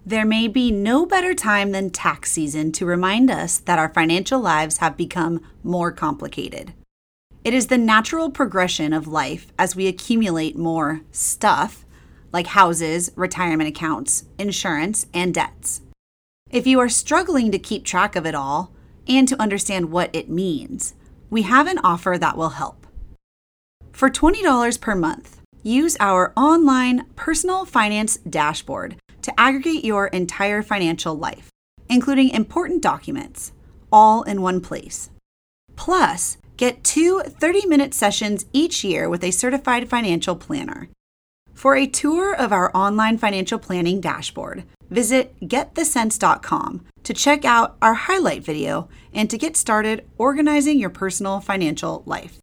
There may be no better time than tax season to remind us that our financial lives have become more complicated. It is the natural progression of life as we accumulate more stuff, like houses, retirement accounts, insurance, and debts. If you are struggling to keep track of it all and to understand what it means, we have an offer that will help. For $20 per month, use our online personal finance dashboard to aggregate your entire financial life, including important documents, all in one place. Plus, get 2 30-minute sessions each year with a certified financial planner. For a tour of our online financial planning dashboard, visit getthesense.com to check out our highlight video and to get started organizing your personal financial life.